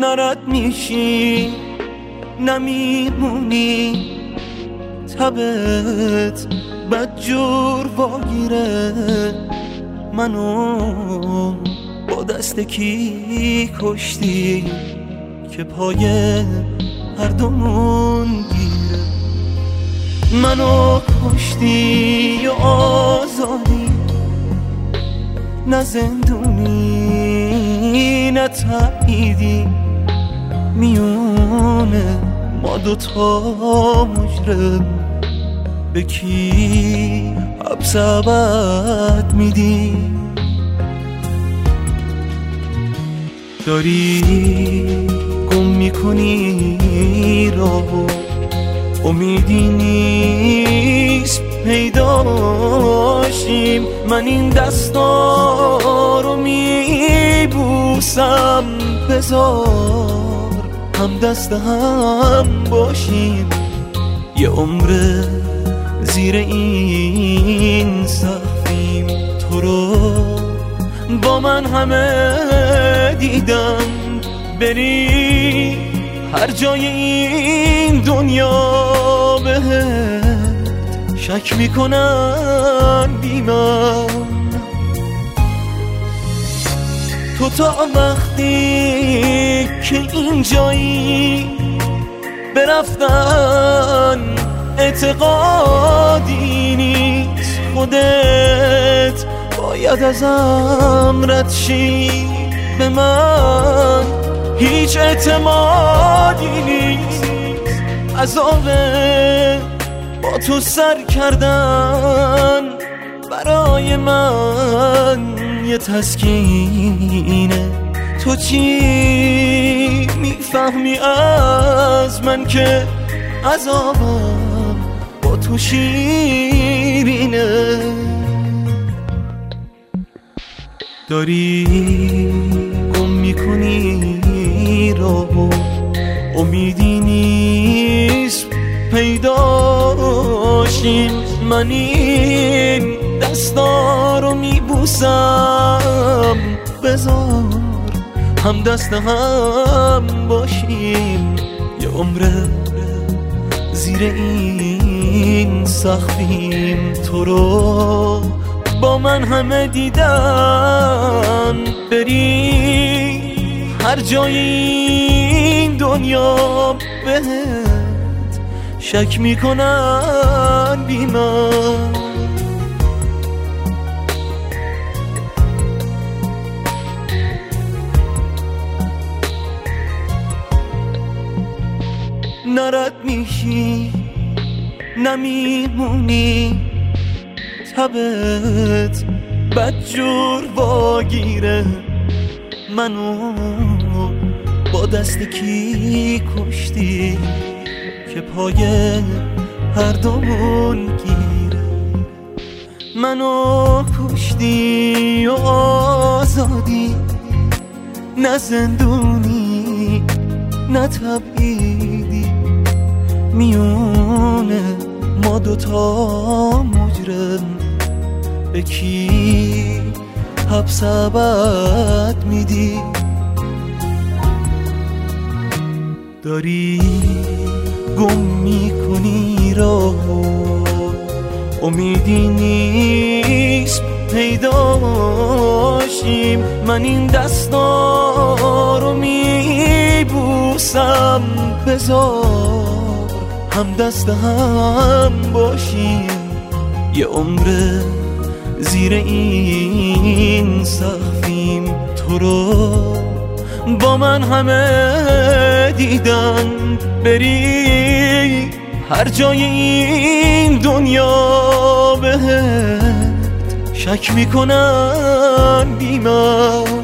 نرد میشی نمیمونی، تبت بدجور واگیره. منو با دست کی کشتی که پای هر دومون گیره؟ منو کشتی و آزادی، نه زندونی نه تبعیدی. میونه ما دوتا مجرم، به کی حبس ابد میدی؟ داری گم میکنی راهو، امیدی نیست پیداشیم. من این دستا رو میبوسم، بذار هم دست هم باشیم. یه عمر زیر این سقفیم، تو رو با من همه دیدم. بری هر جای این دنیا بهت شک میکنن بی من. تو تا وقتی که اینجایی برفتن اعتقادی نیست. خودت باید ازم رد شی، به من هیچ اعتمادی نیست. عذاب با تو سر کردن برای من یه تسکینه. تو چی میفهمی از من که عذابم با تو شیرینه؟ داری گم میکنی راهو، امیدی نیست پیداشیم. من این دستا رو میبوسم، بذار هم دست هم باشیم. یه عمر زیر این سقفیم، تو رو با من همه دیدن. بری هر جای این دنیا بهت شک میکنن بی من. نرد میشی نمیمونی، تبت بدجور واگیره. منو با دست کی کشتی که پای هر دومون گیره؟ منو کشتی و آزادی، نه زندونی نه تبعیدی. میونه ما دوتا مجرم، به کی حبس ابد میدی؟ داری گم میکنی راهو، امیدی نیست پیداشیم. من این دستا رو میبوسم، بذار هم دست هم باشیم. یه عمر زیر این سقفیم، تو رو با من همه دیدن. بری هر جای این دنیا بهت شک میکنن بی من.